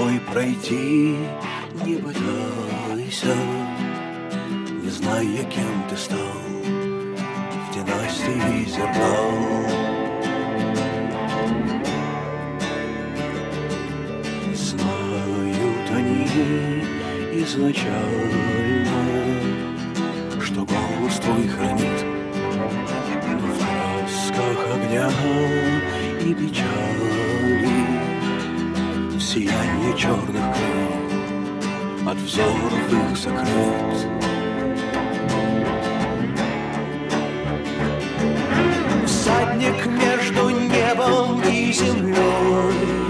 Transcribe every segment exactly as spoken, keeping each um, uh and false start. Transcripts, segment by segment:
тобой пройти не пытайся, не зная, кем ты стал в династии зеркал. Знают они изначально, что голос твой хранит в красках огня и печали, в сиянии черных крыл от взоров их закрыт. Всадник между небом и землей,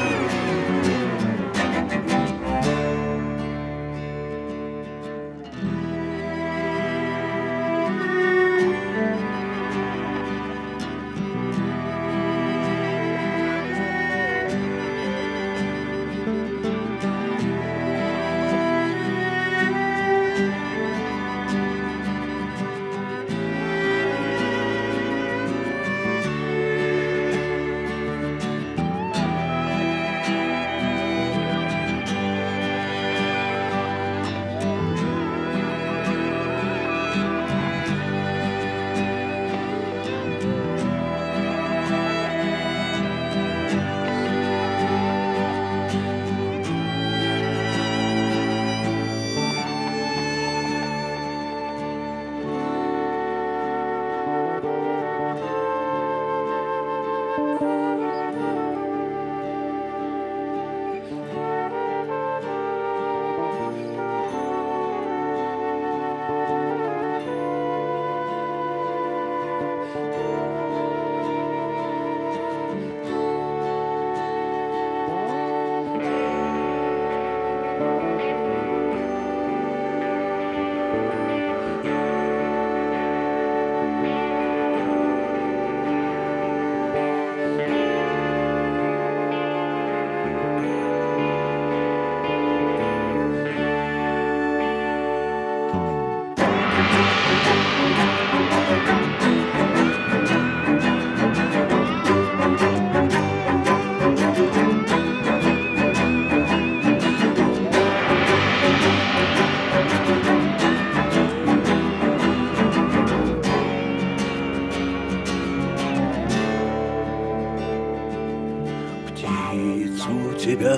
тебя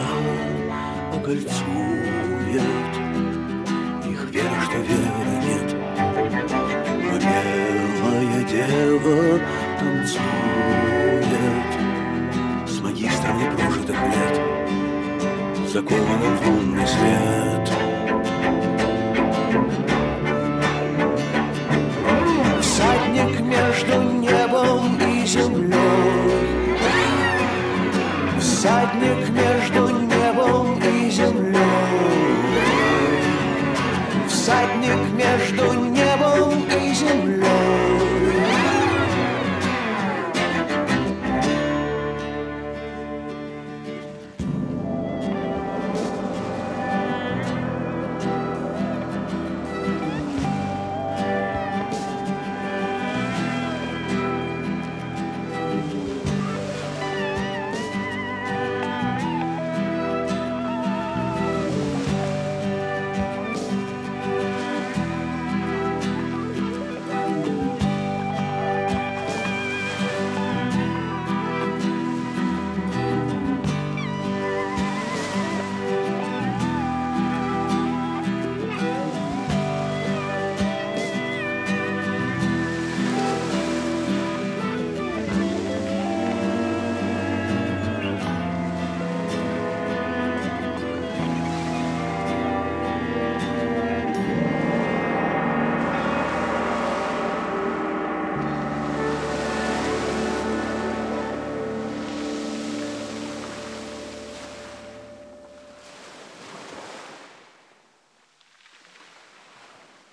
окольцует их вера, что веры нет, но белая дева танцует с магистром непрожитых лет, закованным в лунный свет. Всадник между небом и землей, всадник между